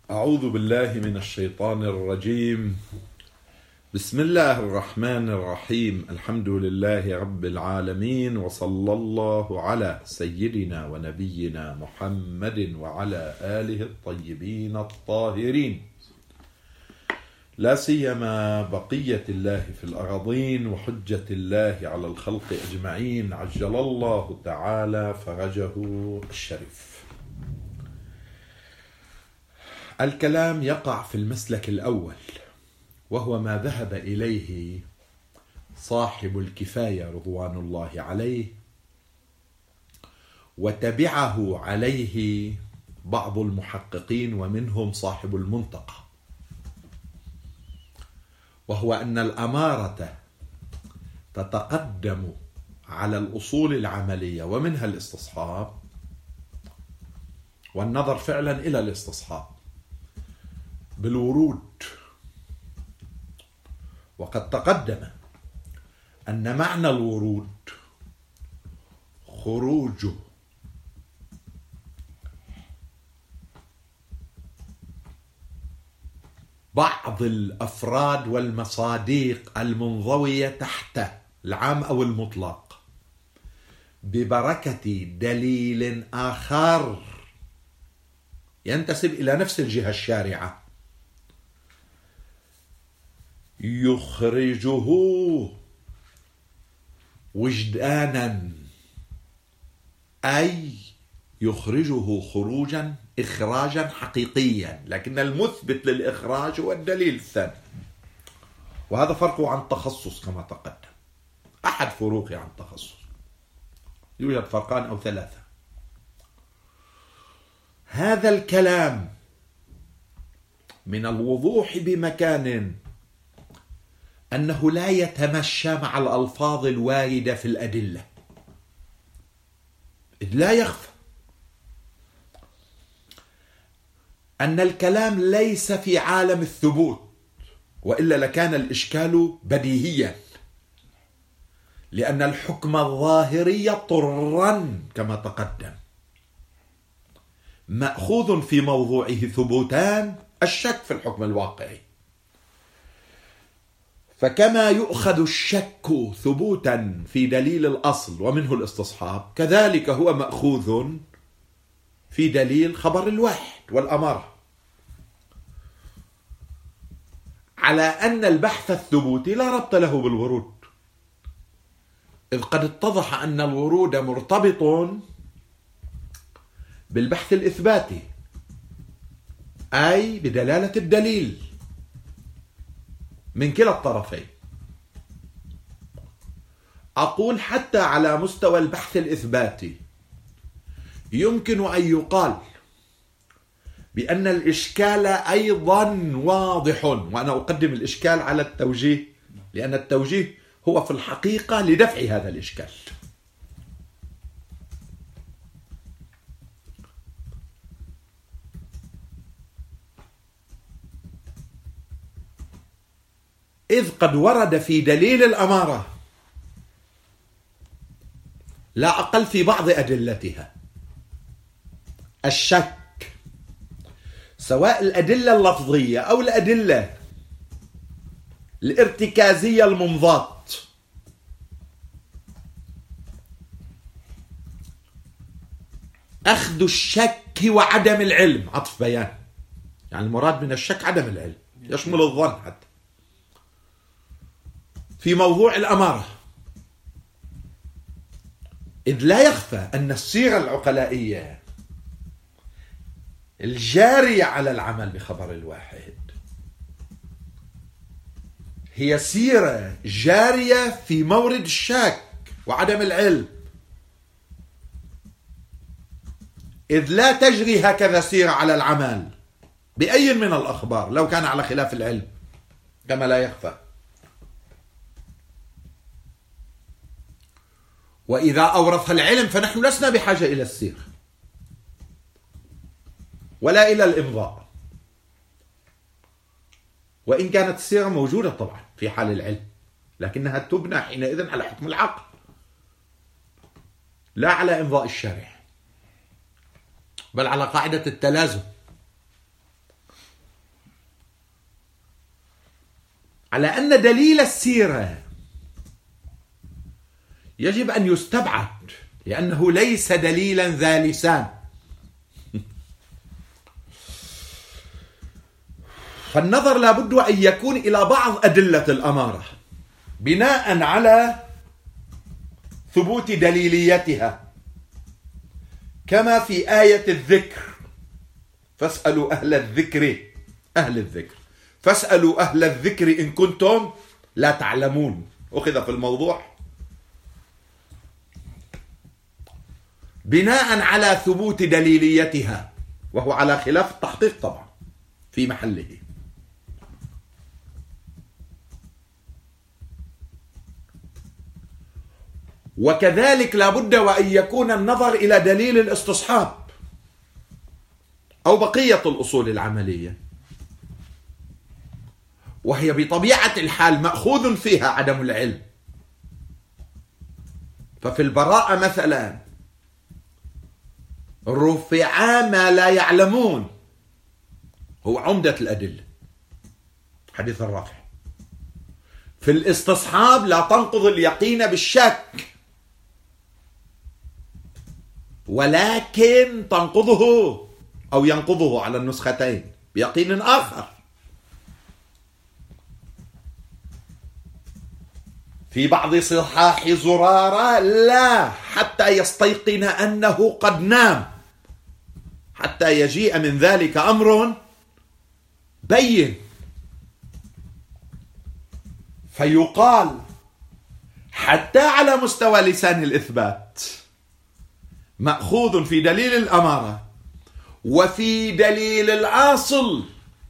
أعوذ بالله من الشيطان الرجيم. بسم الله الرحمن الرحيم. الحمد لله رب العالمين، وصلى الله على سيدنا ونبينا محمد وعلى آله الطيبين الطاهرين، لا سيما بقية الله في الأراضين وحجة الله على الخلق أجمعين، عجل الله تعالى فرجه الشريف. الكلام يقع في المسلك الأول، وهو ما ذهب إليه صاحب الكفاية رضوان الله عليه، وتبعه عليه بعض المحققين ومنهم صاحب المنطقة، وهو أن الأمارة تتقدم على الأصول العملية ومنها الاستصحاب، والنظر فعلا إلى الاستصحاب بالورود. وقد تقدم أن معنى الورود خروج بعض الأفراد والمصادق المنضوية تحت العام أو المطلق ببركة دليل آخر ينتسب إلى نفس الجهة الشارعة يخرجه وجدانا، أي يخرجه خروجا إخراجا حقيقيا، لكن المثبت للإخراج هو الدليل الثاني، وهذا فرقه عن تخصص كما تقدم. أحد فروقه عن تخصص، يوجد فرقان أو ثلاثة. هذا الكلام من الوضوح بمكان أنه لا يتمشى مع الألفاظ الواردة في الأدلة، إذ لا يخفى أن الكلام ليس في عالم الثبوت، وإلا لكان الإشكال بديهيا، لأن الحكم الظاهري طرا كما تقدم مأخوذ في موضوعه ثبوتان: الشك في الحكم الواقعي، فكما يؤخذ الشك ثبوتا في دليل الأصل ومنه الاستصحاب، كذلك هو مأخوذ في دليل خبر الواحد والأمارة، على أن البحث الثبوتي لا ربط له بالورود، إذ قد اتضح أن الورود مرتبط بالبحث الإثباتي، أي بدلالة الدليل من كلا الطرفين. أقول حتى على مستوى البحث الإثباتي يمكن أن يقال بأن الإشكال أيضا واضح، وأنا أقدم الإشكال على التوجيه، لأن التوجيه هو في الحقيقة لدفع هذا الإشكال. إذ قد ورد في دليل الأمارة لا أقل في بعض أدلتها الشك، سواء الأدلة اللفظية أو الأدلة الارتكازية المنضات، أخذ الشك وعدم العلم، عطف بيان، يعني المراد من الشك عدم العلم، يشمل الظن حتى في موضوع الأمارة، إذ لا يخفى أن السيرة العقلائية الجارية على العمل بخبر الواحد هي سيرة جارية في مورد الشك وعدم العلم، إذ لا تجري هكذا سيرة على العمل بأي من الأخبار لو كان على خلاف العلم، كما لا يخفى. وإذا أورثها العلم فنحن لسنا بحاجة إلى السيرة ولا إلى الإمضاء، وإن كانت السيرة موجودة طبعا في حال العلم، لكنها تبنى حينئذ على حكم العقل لا على إمضاء الشارع، بل على قاعدة التلازم. على أن دليل السيرة يجب أن يستبعد لأنه ليس دليلا ذا لسان. فالنظر لابد أن يكون إلى بعض أدلة الأمارة بناء على ثبوت دليليتها، كما في آية الذكر: فاسألوا أهل الذكر، أهل الذكر، فاسألوا أهل الذكر إن كنتم لا تعلمون. أخذ في الموضوع بناء على ثبوت دليليتها، وهو على خلاف التحقيق طبعا في محله. وكذلك لابد وأن يكون النظر إلى دليل الاستصحاب أو بقية الأصول العملية، وهي بطبيعة الحال مأخوذ فيها عدم العلم. ففي البراءة مثلا رفع ما لا يعلمون، هو عمدة الأدلة، حديث الرفع. في الاستصحاب لا تنقض اليقين بالشك، ولكن تنقضه أو ينقضه على النسختين بيقين آخر. في بعض صحاح زرارة لا، حتى يستيقن أنه قد نام، حتى يجيء من ذلك أمر بين، فيقال حتى على مستوى لسان الإثبات مأخوذ في دليل الأمارة وفي دليل الأصل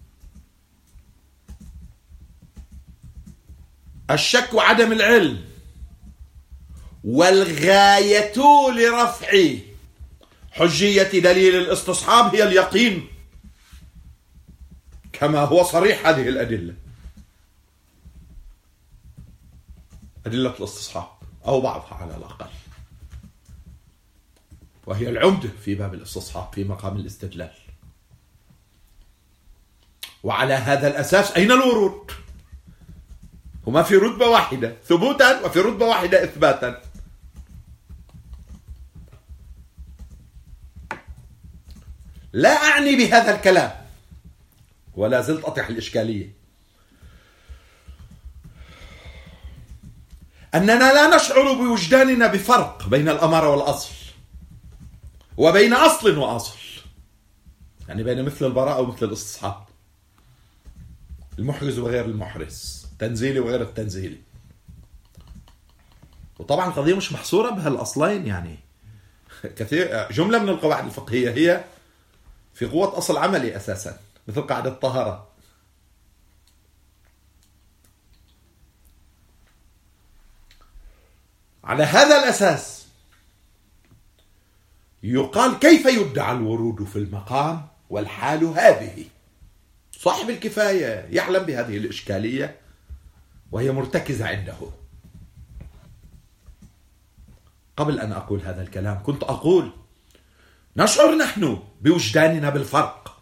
الشك وعدم العلم، والغاية لرفع حجية دليل الاستصحاب هي اليقين، كما هو صريح هذه الأدلة، أدلة الاستصحاب أو بعضها على الأقل، وهي العمدة في باب الاستصحاب في مقام الاستدلال. وعلى هذا الأساس أين الورود؟ هما في رتبة واحدة ثبوتا وفي رتبة واحدة إثباتا. لا أعني بهذا الكلام، ولا زلت أطرح الإشكالية، أننا لا نشعر بوجداننا بفرق بين الأمارة والأصل، وبين أصل وأصل، يعني بين مثل البراءة ومثل الاستصحاب، المحرز وغير المحرز، تنزيلي وغير التنزيلي. وطبعا القضية مش محصورة بهالأصلين، يعني كثير جملة من القواعد الفقهية هي في قوة أصل عملي أساسا، مثل قاعدة الطهارة. على هذا الأساس يقال كيف يدعى الورود في المقام والحال هذه؟ صاحب الكفاية يعلم بهذه الإشكالية وهي مرتكزة عنده. قبل أن أقول هذا الكلام كنت أقول نشعر نحن بوجداننا بالفرق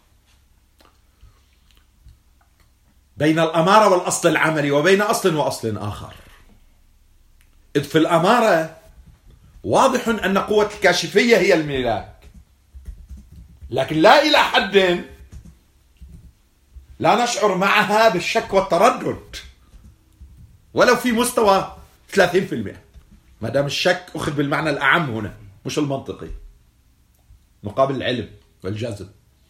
بين الأمارة والأصل العملي وبين أصل وأصل آخر. إذ في الأمارة واضح أن قوة الكاشفية هي الملاك، لكن لا إلى حد لا نشعر معها بالشك والتردد ولو في مستوى 30%، ما دام الشك أخذ بالمعنى الأعم هنا مش المنطقي مقابل العلم والجزم.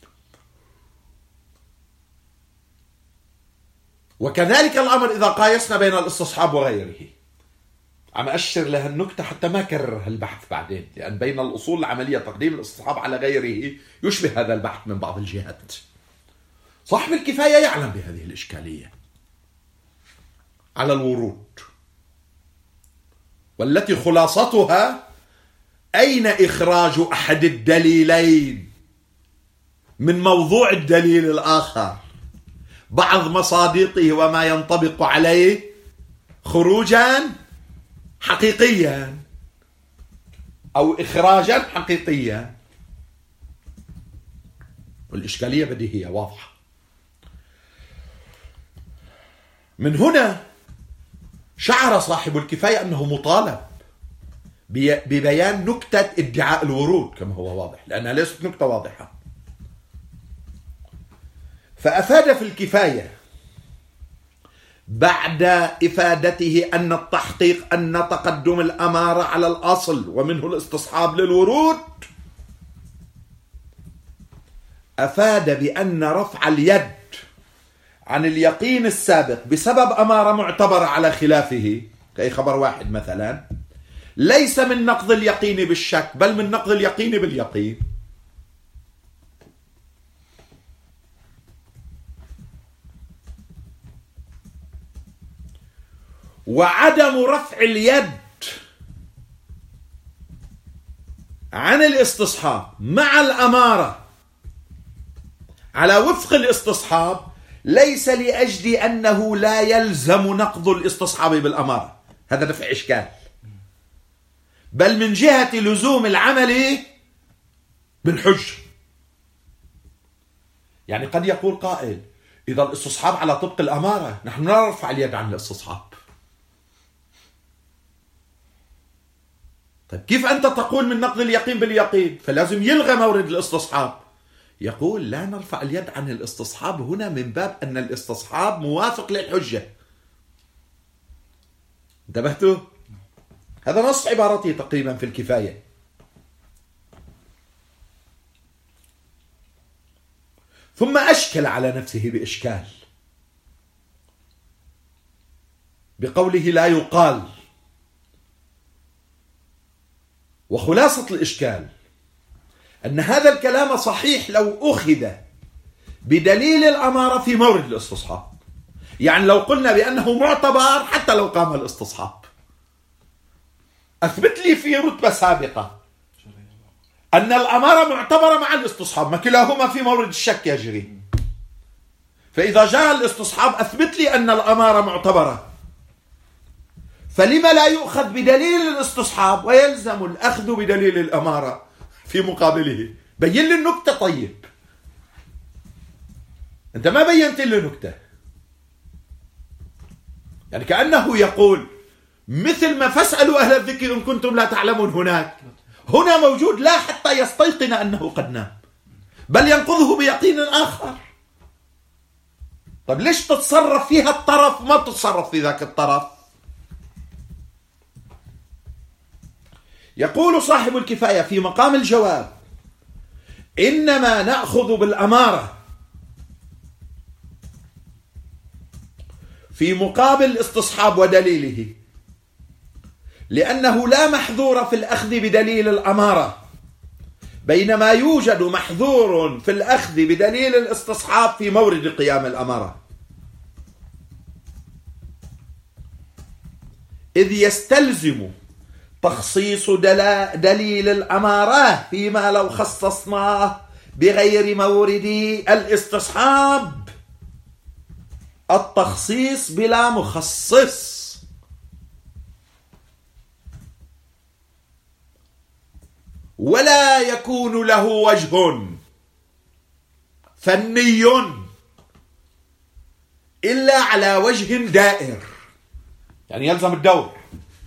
وكذلك الأمر إذا قايسنا بين الاستصحاب وغيره. عم أشر لها النكتة حتى ما كرر البحث بعدين، لأن بين الأصول العملية تقديم الاستصحاب على غيره يشبه هذا البحث من بعض الجهات. صاحب الكفاية يعلم بهذه الإشكالية على الورود، والتي خلاصتها أين إخراج أحد الدليلين من موضوع الدليل الآخر، بعض مصادقه وما ينطبق عليه خروجا حقيقيا أو إخراجا حقيقيا. والإشكالية بديهية واضحة. من هنا شعر صاحب الكفاية أنه مطالب ببيان نكتة ادعاء الورود كما هو واضح، لأنها ليست نكتة واضحة. فأفاد في الكفاية بعد إفادته أن التحقيق أن تقدم الأمارة على الأصل ومنه الاستصحاب للورود، أفاد بأن رفع اليد عن اليقين السابق بسبب أمارة معتبرة على خلافه كأي خبر واحد مثلا ليس من نقض اليقين بالشك، بل من نقض اليقين باليقين. وعدم رفع اليد عن الاستصحاب مع الأمارة على وفق الاستصحاب ليس لأجل أنه لا يلزم نقض الاستصحاب بالأمارة، هذا دفع إشكال، بل من جهة لزوم العمل بالحج. يعني قد يقول قائل إذا الاستصحاب على طبق الأمارة نحن لا نرفع اليد عن الاستصحاب. طيب كيف أنت تقول من نقض اليقين باليقين فلازم يلغى مورد الاستصحاب؟ يقول لا نرفع اليد عن الاستصحاب هنا من باب أن الاستصحاب موافق للحجة. انتبهتوا؟ هذا نص عبارته تقريبا في الكفاية. ثم أشكل على نفسه بإشكال بقوله لا يقال. وخلاصة الإشكال أن هذا الكلام صحيح لو أخذ بدليل الأمارة في مورد الاستصحاب، يعني لو قلنا بأنه معتبر حتى لو قام الاستصحاب. أثبت لي في رتبة سابقة أن الأمارة معتبرة مع الاستصحاب، ما كلاهما في مورد الشك يجري. فإذا جاء الاستصحاب أثبت لي أن الأمارة معتبرة، فلما لا يؤخذ بدليل الاستصحاب ويلزم الأخذ بدليل الأمارة في مقابله؟ بين لي النكتة. طيب أنت ما بينت لي النكتة، يعني كأنه يقول مثل ما فاسألوا أهل الذكر إن كنتم لا تعلمون هنا موجود لا حتى يستيقن أنه قد نام، بل ينقضه بيقين آخر. طيب ليش تتصرف فيها الطرف ما تتصرف في ذاك الطرف؟ يقول صاحب الكفاية في مقام الجواب إنما نأخذ بالأمارة في مقابل الاستصحاب ودليله، لأنه لا محذور في الأخذ بدليل الأمارة، بينما يوجد محذور في الأخذ بدليل الاستصحاب في مورد قيام الأمارة، إذ يستلزم تخصيص دليل الأمارة فيما لو خصصناه بغير مورد الاستصحاب التخصيص بلا مخصص. ولا يكون له وجه فني إلا على وجه دائر، يعني يلزم الدور.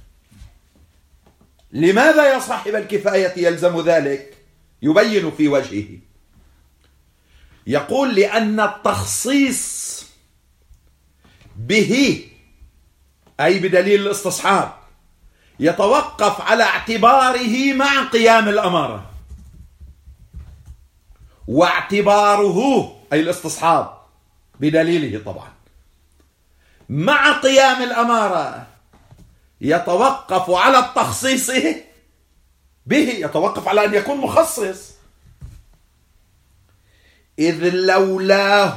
لماذا يا صاحب الكفاية يلزم ذلك؟ يبين في وجهه، يقول لأن التخصيص به أي بدليل الاستصحاب يتوقف على اعتباره مع قيام الأمارة، واعتباره أي الاستصحاب بدليله طبعا مع قيام الأمارة يتوقف على التخصيص به، يتوقف على أن يكون مخصص، إذ لولا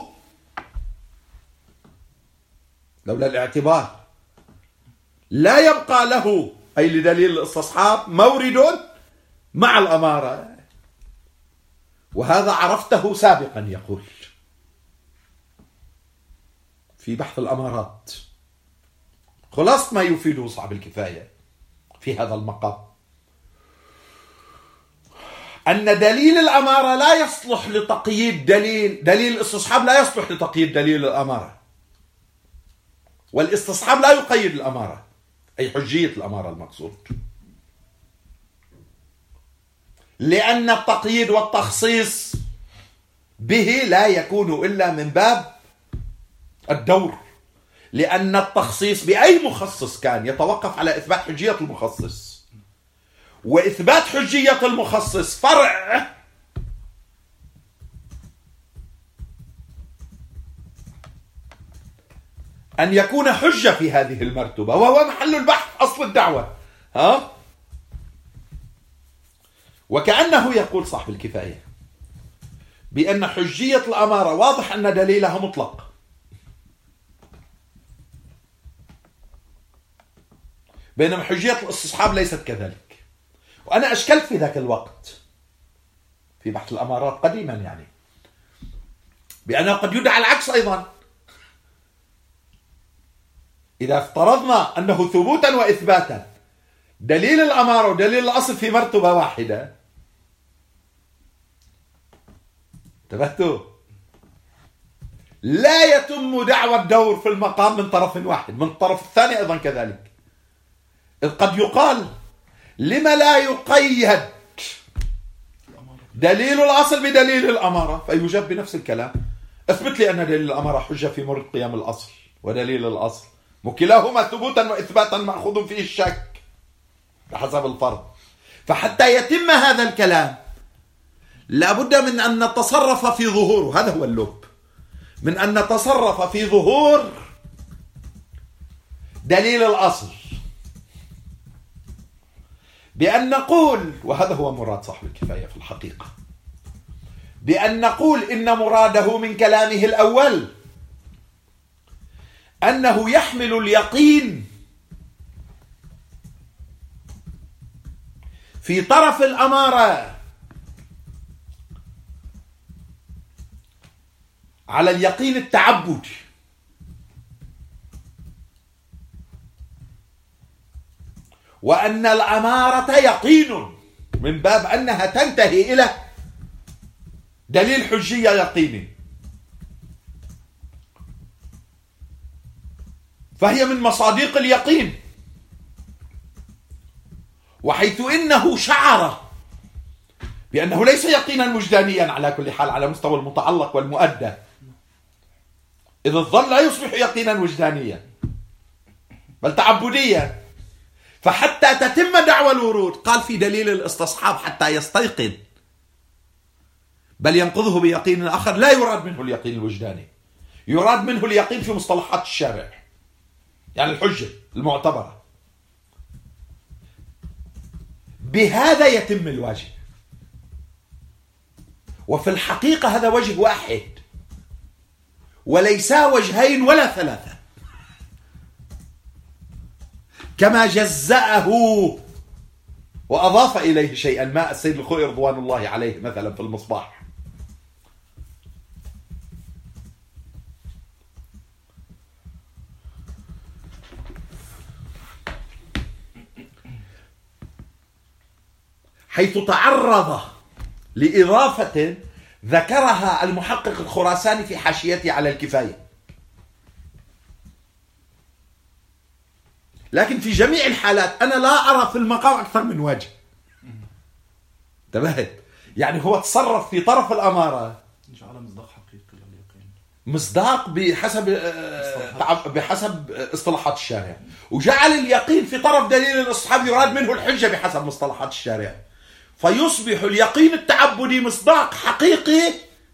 الاعتبار لا يبقى له أي لدليل الاستصحاب مورد مع الأمارة. وهذا عرفته سابقا، يقول في بحث الأمارات. خلاص ما يفيده صاحب الكفاية في هذا المقام أن دليل الأمارة لا يصلح لتقييد دليل الاستصحاب، لا يصلح لتقييد دليل الأمارة، والاستصحاب لا يقيد الأمارة، أي حجية الأمارة المقصود، لأن التقييد والتخصيص به لا يكون إلا من باب الدور، لأن التخصيص بأي مخصص كان يتوقف على إثبات حجية المخصص، وإثبات حجية المخصص فرع أن يكون حجة في هذه المرتبة، وهو محل البحث أصل الدعوة. وكأنه يقول صاحب الكفاية بأن حجية الأمارة واضح أن دليلها مطلق، بينما حجية الاستصحاب ليست كذلك. وأنا أشكلت في ذاك الوقت في بحث الأمارات قديما يعني بأنه قد يدعى العكس أيضا. إذا افترضنا أنه ثبوتا وإثباتا دليل الأمارة ودليل الأصل في مرتبة واحدة، انتبهتوا؟ لا يتم دعوى الدور في المقام من طرف واحد، من الطرف الثاني أيضا كذلك. إذ قد يقال لما لا يقيد دليل الأصل بدليل الأمارة، فيجاب بنفس الكلام: اثبت لي أن دليل الأمارة حجة في مورد قيام الأصل ودليل الأصل، وكلاهما ثبوتا وإثباتا مأخوذ فيه الشك بحسب الفرض. فحتى يتم هذا الكلام لابد من أن نتصرف في ظهوره، هذا هو اللب، من أن نتصرف في ظهور دليل الأصل، بأن نقول، وهذا هو مراد صاحب الكفاية في الحقيقة، بأن نقول إن مراده من كلامه الأول أنه يحمل اليقين في طرف الأمارة على اليقين التعبدي، وأن الأمارة يقين من باب أنها تنتهي إلى دليل حجية يقيني، فهي من مصادق اليقين. وحيث إنه شعر بأنه ليس يقينا وجدانيا على كل حال على مستوى المتعلق والمؤدى، إذ الظن لا يصبح يقينا وجدانيا بل تعبديا، فحتى تتم دعوى الورود قال في دليل الاستصحاب حتى يستيقن، بل ينقضه بيقين آخر لا يراد منه اليقين الوجداني، يراد منه اليقين في مصطلحات الشارع، يعني الحجة المعتبرة. بهذا يتم الواجب، وفي الحقيقة هذا وجه واحد وليس وجهين ولا ثلاثة، كما جزأه وأضاف إليه شيئا ما السيد الخوئي رضوان الله عليه مثلا في المصباح. حيث تعرض لإضافة ذكرها المحقق الخراساني في حاشيته على الكفاية، لكن في جميع الحالات أنا لا أرى في المقام أكثر من وجه. انتبهت؟ يعني هو تصرف في طرف الأمارة، جعل مصداق حقيقي لليقين، مصداق بحسب اصطلاحات الشارع، وجعل اليقين في طرف دليل الاستصحاب يراد منه الحجة بحسب مصطلحات الشارع، فيصبح اليقين التعبدي مصداق حقيقي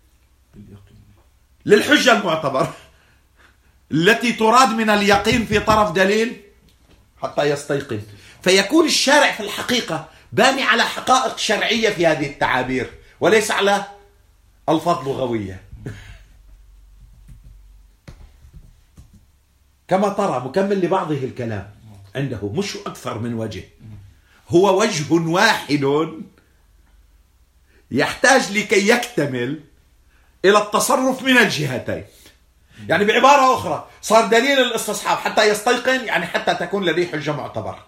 للحجة المعتبرة التي تراد من اليقين في طرف دليل حتى يستيقن. فيكون الشارع في الحقيقة باني على حقائق شرعية في هذه التعابير وليس على ألفاظ لغوية. كما ترى مكمل لبعضه الكلام عنده مش أكثر من وجه، هو وجه واحد يحتاج لكي يكتمل إلى التصرف من الجهتين. يعني بعبارة أخرى صار دليل الاستصحاب حتى يستيقن، يعني حتى تكون لديه حجة معتبرة،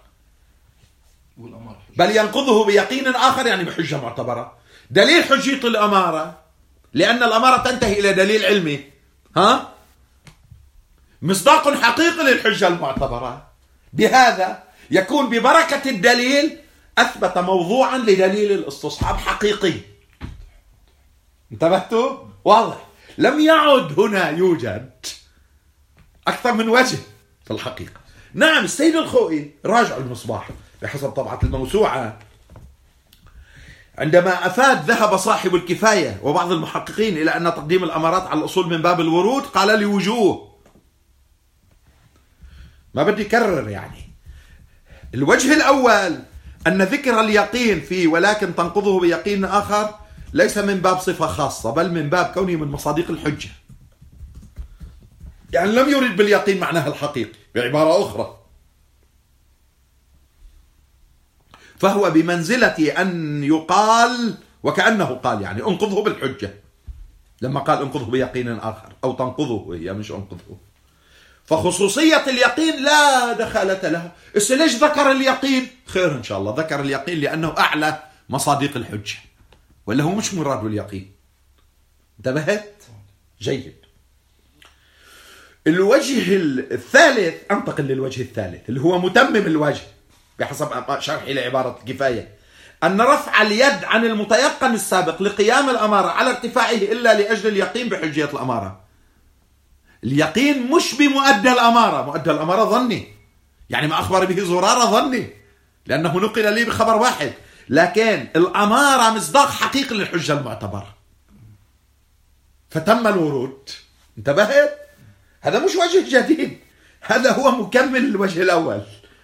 بل ينقضه بيقين آخر يعني بحجة معتبرة. دليل حجية الأمارة لأن الأمارة تنتهي إلى دليل علمي، مصداق حقيقي للحجة المعتبرة. بهذا يكون ببركة الدليل أثبت موضوعا لدليل الاستصحاب حقيقي. انتبهتوا؟ واضح. لم يعد هنا يوجد أكثر من وجه في الحقيقة. نعم السيد الخوئي راجع المصباح بحسب طبعة الموسوعة عندما أفاد ذهب صاحب الكفاية وبعض المحققين إلى أن تقديم الأمارات على الأصول من باب الورود، قال لي وجوه. ما بدي أكرر يعني. الوجه الأول أن ذكر اليقين فيه ولكن تنقضه بيقين آخر ليس من باب صفة خاصة، بل من باب كونه من مصادق الحجة. يعني لم يرد باليقين معناها الحقيقي بعبارة أخرى، فهو بمنزلة أن يقال وكأنه قال يعني انقضه بالحجة، لما قال انقضه بيقين آخر أو تنقضه، هي مش انقضه. فخصوصية اليقين لا دخالة لها. ليش ذكر اليقين؟ خير إن شاء الله ذكر اليقين لأنه أعلى مصادق الحجة، ولا هو مش مراد اليقين. انتبهت؟ جيد. الوجه الثالث، أنتقل للوجه الثالث اللي هو متمم الوجه بحسب شرحي لعبارة الكفاية، أن رفع اليد عن المتيقن السابق لقيام الأمارة على ارتفاعه إلا لأجل اليقين بحجية الأمارة. اليقين مش بمؤدى الأمارة، مؤدى الأمارة ظني، يعني ما أخبر به زرارة ظني لأنه نقل لي بخبر واحد، لكن الأمارة مصداق حقيقي للحجة المعتبرة، فتم الورود. انتبهت؟ هذا مش وجه جديد، هذا هو مكمل الوجه الأول.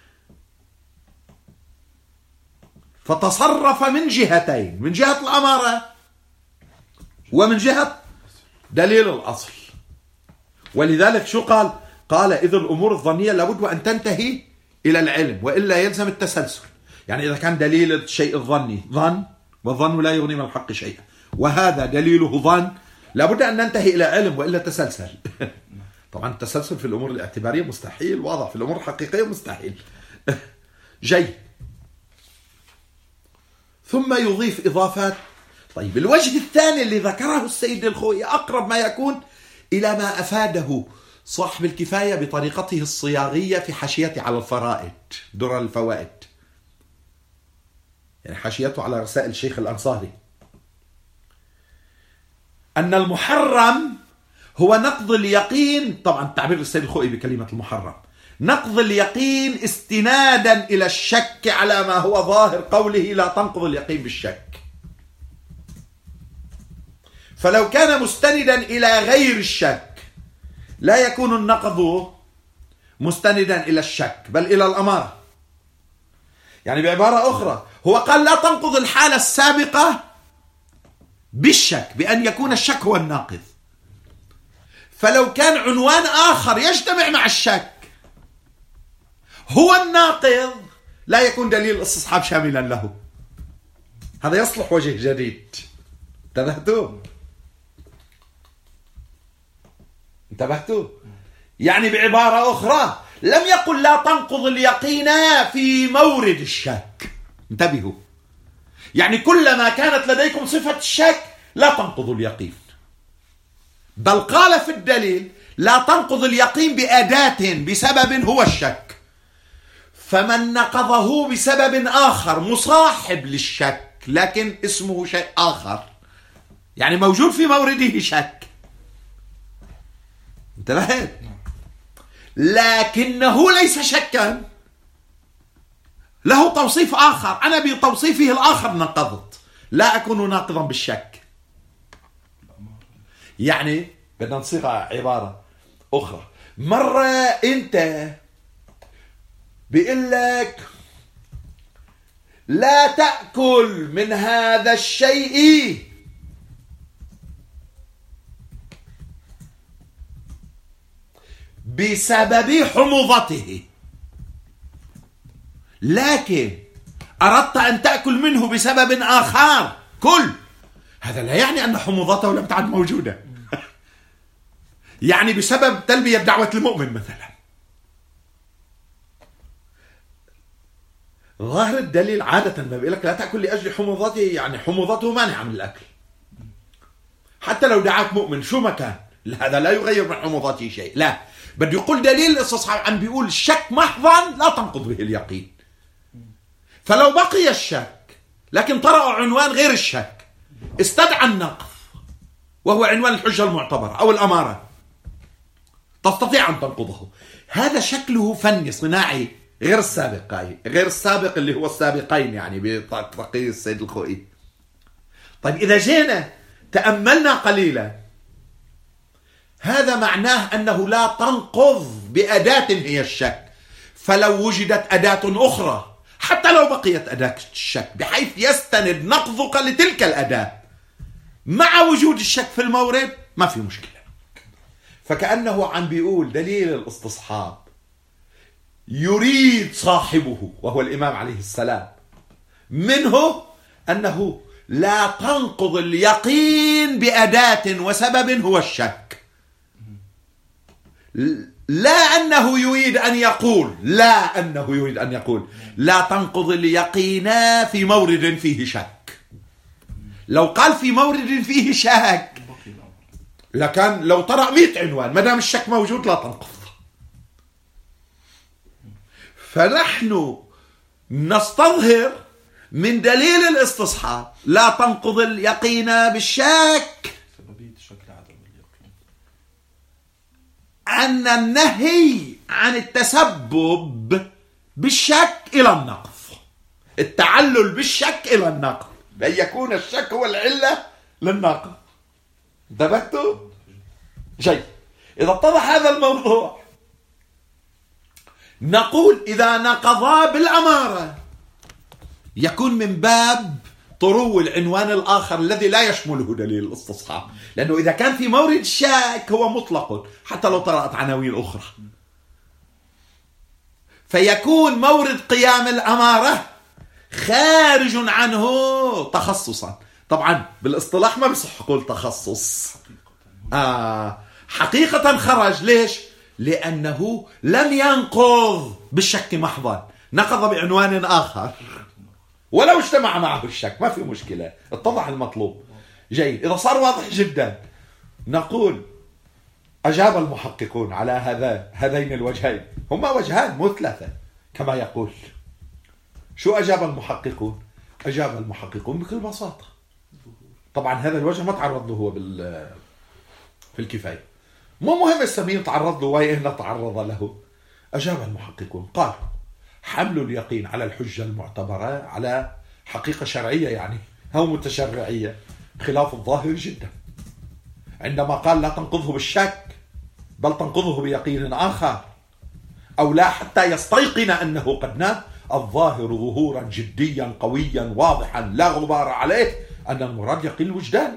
فتصرف من جهتين، من جهة الأمارة ومن جهة دليل الأصل. ولذلك شو قال؟ قال إذ الأمور الظنية لابد أن تنتهي إلى العلم وإلا يلزم التسلسل. يعني إذا كان دليل الشيء الظني ظن، والظن لا يغني من الحق شيئا، وهذا دليله ظن، لابد أن ننتهي إلى علم وإلا تسلسل. طبعا التسلسل في الأمور الاعتبارية مستحيل، واضح، في الأمور الحقيقية مستحيل. جيد. ثم يضيف إضافات. طيب الوجه الثاني اللي ذكره السيد الخوئي أقرب ما يكون إلى ما أفاده صاحب الكفاية بطريقته الصياغية في حاشيته على الفرائد، درر الفوائد، يعني حاشيته على رسائل الشيخ الأنصاري، أن المحرم هو نقض اليقين. طبعا تعبير السيد الخوئي بكلمة المحرم نقض اليقين استنادا إلى الشك على ما هو ظاهر قوله لا تنقض اليقين بالشك. فلو كان مستندا إلى غير الشك لا يكون النقض مستندا إلى الشك بل إلى الأمارة. يعني بعبارة أخرى هو قال لا تنقض الحالة السابقة بالشك بأن يكون الشك هو الناقض. فلو كان عنوان آخر يجتمع مع الشك هو الناقض لا يكون دليل الاستصحاب شاملا له. هذا يصلح وجه جديد. انتبهتوا؟ يعني بعبارة أخرى لم يقل لا تنقض اليقين في مورد الشك. انتبهوا، يعني كلما كانت لديكم صفة الشك لا تنقض اليقين، بل قال في الدليل لا تنقض اليقين بأداة بسبب هو الشك. فمن نقضه بسبب آخر مصاحب للشك لكن اسمه شيء آخر، يعني موجود في مورده شك، انتبهت؟ لكنه ليس شكا، له توصيف آخر، أنا بتوصيفه الآخر نقضت، لا أكون ناقضا بالشك. يعني بدنا نصيغ عبارة أخرى. مرة أنت بيقول لك لا تأكل من هذا الشيء بسبب حموضته، لكن أردت أن تأكل منه بسبب آخر كل. هذا لا يعني أن حموضته لم تعد موجودة. يعني بسبب تلبية دعوة المؤمن مثلا. ظاهر الدليل عادة ما بيقول لك لا تأكل لأجل حموضته، يعني حموضته مانعة من الأكل. حتى لو دعاك مؤمن شو ما كان هذا لا يغير من حموضته شيء، لا، بده يقول دليل الاستصحاب عم بيقول الشك محضا لا تنقض به اليقين. فلو بقي الشك لكن طرأ عنوان غير الشك استدعى النقض وهو عنوان الحجة المعتبرة أو الأمارة، تستطيع أن تنقضه. هذا شكله فني صناعي غير السابق، غير السابق اللي هو السابقين يعني بتقي السيد الخوئي. طيب إذا جينا تأملنا قليلا، هذا معناه أنه لا تنقض بأداة هي الشك. فلو وجدت أداة أخرى حتى لو بقيت أداة الشك بحيث يستند نقضك لتلك الأداة مع وجود الشك في المورد، ما في مشكلة. فكأنه عم بيقول دليل الاستصحاب يريد صاحبه وهو الإمام عليه السلام منه أنه لا تنقض اليقين بأداة وسبب هو الشك. لا أنه يريد أن يقول لا تنقض اليقين في مورد فيه شك. لو قال في مورد فيه شك لكان لو طرأ 100 عنوان، ما دام الشك موجود لا تنقض. فنحن نستظهر من دليل الاستصحاب لا تنقض اليقين بالشك سببية الشك لعدم اليقين أن النهي عن التسبب بالشك إلى النقض، التعلل بالشك إلى النقض، بأن يكون الشك هو العلة للنقض. انتبهتوا؟ جيد. إذا اتضح هذا الموضوع نقول إذا نقضا بالأمارة يكون من باب طرو العنوان الآخر الذي لا يشمله دليل الاستصحاب، لأنه إذا كان في مورد الشك هو مطلق حتى لو طرأت عناوين أخرى، فيكون مورد قيام الأمارة خارج عنه تخصصا. طبعا بالاصطلاح ما بصح قول تخصص، حقيقة خرج. ليش؟ لأنه لم ينقض بالشك محضا، نقض بعنوان آخر ولو اجتمع معه الشك ما في مشكلة، اتضح المطلوب. جيد. إذا صار واضح جدا نقول أجاب المحققون على هذين الوجهين، هما وجهان مو ثلاثة كما يقول. شو أجاب المحققون؟ أجاب المحققون بكل بساطة. طبعا هذا الوجه ما تعرض له هو في الكفاية، مو مهم السمين تعرض له وين تعرض له. أجاب المحققون قال حمل اليقين على الحجة المعتبرة على حقيقة شرعية يعني أو متشرعية خلاف الظاهر جدا. عندما قال لا تنقضه بالشك بل تنقضه بيقين آخر، أو لا حتى يستيقن أنه قد نام، الظاهر ظهورا جديا قويا واضحا لا غبار عليه أن المراد يقين الوجدان.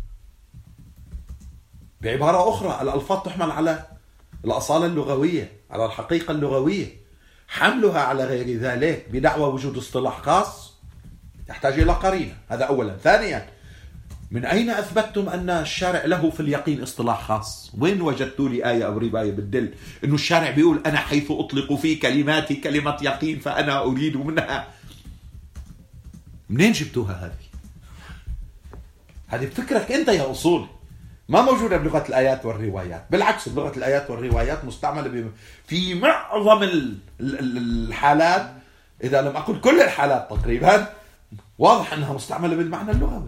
بعبارة أخرى الألفاظ تحمل على الأصالة اللغوية، على الحقيقة اللغوية، حملها على غير ذلك بدعوى وجود اصطلاح خاص يحتاج إلى قرينة. هذا أولا. ثانيا، من أين أثبتتم أن الشارع له في اليقين اصطلاح خاص؟ وين وجدتوا لي آية أو رواية بتدل أنه الشارع بيقول أنا حيث أطلق في كلماتي كلمة يقين فأنا أريد منها؟ منين جبتوها هذه بفكرك أنت يا أصولي، ما موجودة بلغة الآيات والروايات. بالعكس بلغة الآيات والروايات مستعملة في معظم الحالات، إذا لم أقل كل الحالات تقريبا، واضح أنها مستعملة بالمعنى اللغوي.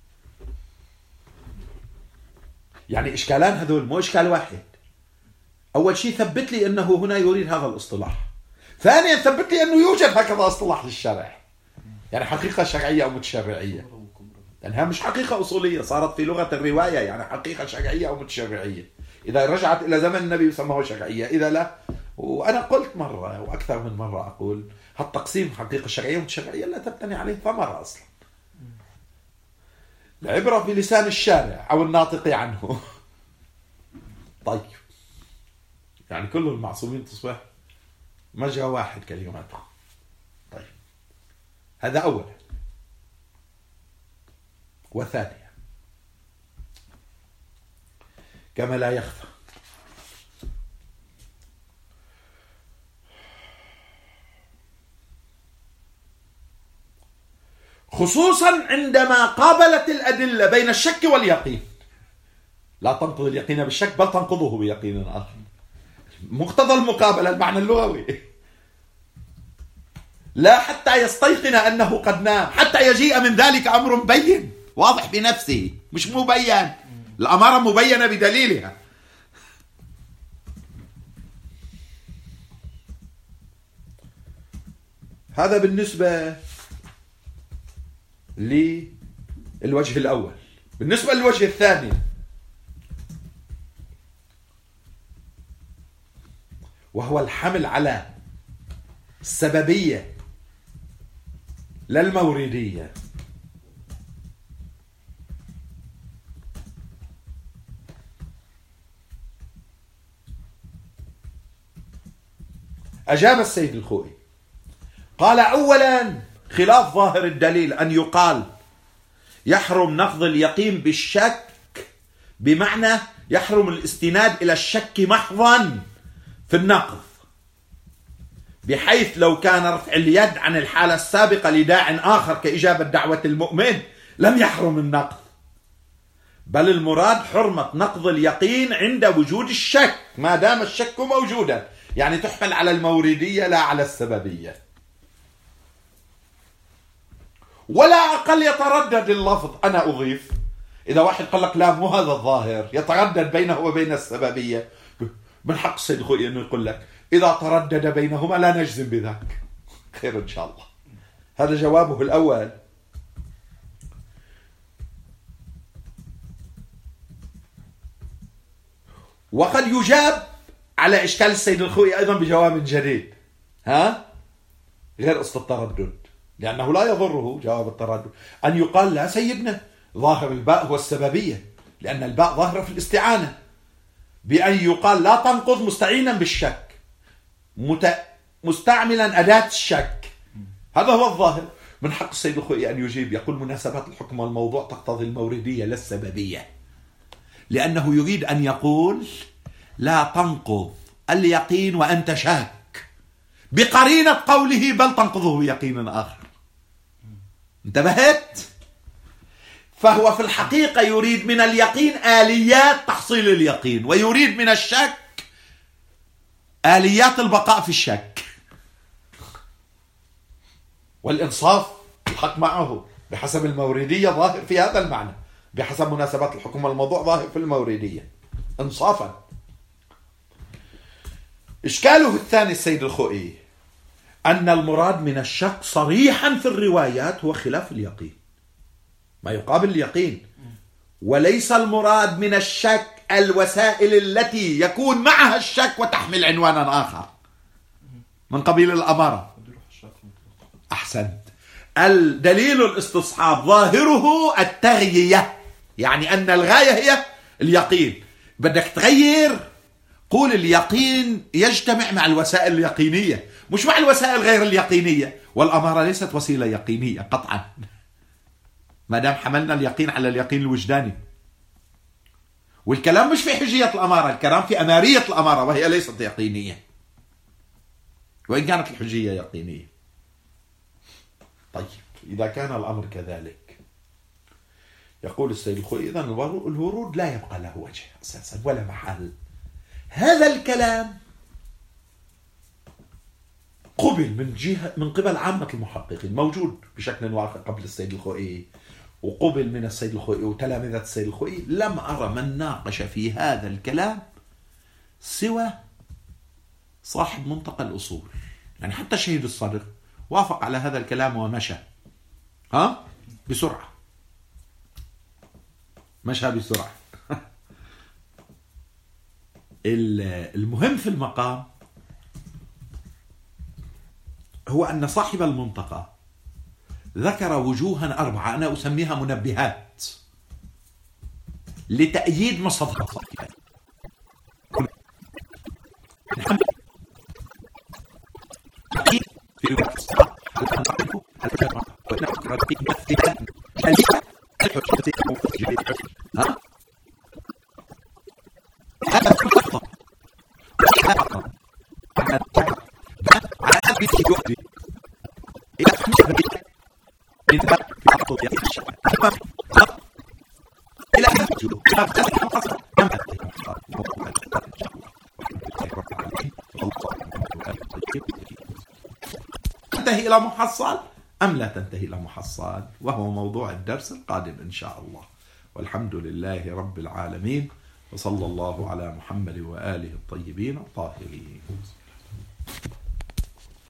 يعني إشكالان هذول مو إشكال واحد. أول شيء ثبت لي أنه هنا يريد هذا الاصطلاح. ثانيا ثبت لي أنه يوجد هكذا اصطلاح للشرع، يعني حقيقة شرعية أو متشرعية، لأنها مش حقيقة أصولية، صارت في لغة الرواية يعني حقيقة شرعية أو متشرعية. إذا رجعت إلى زمن النبي يسموه شرعية، إذا لا. وأنا قلت مرة وأكثر من مرة أقول هالتقسيم حقيقة شرعية ومتشرعية لا تبتني عليه ثمرة أصلا. العبرة بلسان الشارع أو الناطق عنه. طيب يعني كل المعصومين تصبح مجرى واحد كلماتهم. طيب هذا أولا. وثانيا، كما لا يخفى خصوصا عندما قابلت الأدلة بين الشك واليقين لا تنقض اليقين بالشك بل تنقضه بيقين آخر. مقتضى المقابلة المعنى اللغوي. لا حتى يستيقن أنه قد نام، حتى يجيء من ذلك أمر بين واضح بنفسه، مش مبين. الأمارة مبينة بدليلها. هذا بالنسبة للوجه الأول. بالنسبة للوجه الثاني، وهو الحمل على السببية لا الموردية. أجاب السيد الخوئي قال: أولا خلاف ظاهر الدليل أن يقال يحرم نقض اليقين بالشك، بمعنى يحرم الاستناد إلى الشك محضا في النقض، بحيث لو كان رفع اليد عن الحالة السابقة لداع آخر كإجابة دعوة المؤمن لم يحرم النقض، بل المراد حرمة نقض اليقين عند وجود الشك ما دام الشك موجودا، يعني تحمل على الموردية لا على السببية. ولا أقل يتردد اللفظ. أنا أضيف، إذا واحد قال لك لا مو هذا الظاهر، يتردد بينه وبين السببية، من حق السيد الخوئي أنه يقول لك إذا تردد بينهما لا نجزم بذاك. خير إن شاء الله. هذا جوابه الأول. وقد يجاب على إشكال السيد الخوئي أيضا بجواب جديد، غير قصة التردد، لأنه لا يضره جواب التردد أن يقال: لا سيدنا، ظاهر الباء هو السببية، لأن الباء ظاهرة في الاستعانة، بأن يقال لا تنقض مستعينا بالشك، مستعملا أداة الشك، هذا هو الظاهر. من حق السيد الخوئي أن يجيب، يقول: مناسبات الحكم والموضوع تقتضي الموردية لا السببية، لأنه يريد أن يقول لا تنقض اليقين وأنت شاك بقرينة قوله بل تنقضه بيقين آخر. انتبهت؟ فهو في الحقيقة يريد من اليقين آليات تحصيل اليقين، ويريد من الشك آليات البقاء في الشك. والإنصاف الحق معه بحسب الموردية ظاهر في هذا المعنى، بحسب مناسبات الحكم والموضوع ظاهر في الموردية إنصافا. إشكاله الثاني السيد الخوئي أن المراد من الشك صريحا في الروايات هو خلاف اليقين، ما يقابل اليقين، وليس المراد من الشك الوسائل التي يكون معها الشك وتحمل عنوانا آخر من قبيل الأمارة. أحسنت. الدليل الاستصحاب ظاهره التغيية، يعني أن الغاية هي اليقين. بدك تغير، قول اليقين يجتمع مع الوسائل اليقينية مش مع الوسائل غير اليقينية، والأمارة ليست وسيلة يقينية قطعا ما دام حملنا اليقين على اليقين الوجداني. والكلام مش في حجية الأمارة، الكلام في أمارية الأمارة وهي ليست يقينية، وإن كانت الحجية يقينية. طيب إذا كان الأمر كذلك، يقول السيد الخوئي: إذن الورود لا يبقى له وجه أساسا ولا محل. هذا الكلام قبل من قبل عامة المحققين، موجود بشكل واقع قبل السيد الخوئي، وقبل من السيد الخوئي وتلامذة السيد الخوئي. لم أرى من ناقش في هذا الكلام سوى صاحب منطقة الأصول، يعني حتى الشهيد الصدر وافق على هذا الكلام ومشى بسرعة، مشى بسرعة. المهم في المقام هو أن صاحب المنطقة ذكر وجوها 4 أنا أسميها منبهات لتأييد مصدر تنتهي إلى محصل أم لا تنتهي إلى محصل، وهو موضوع الدرس القادم إن شاء الله. والحمد لله رب العالمين، وصلى الله على محمد وآله الطيبين الطاهرين.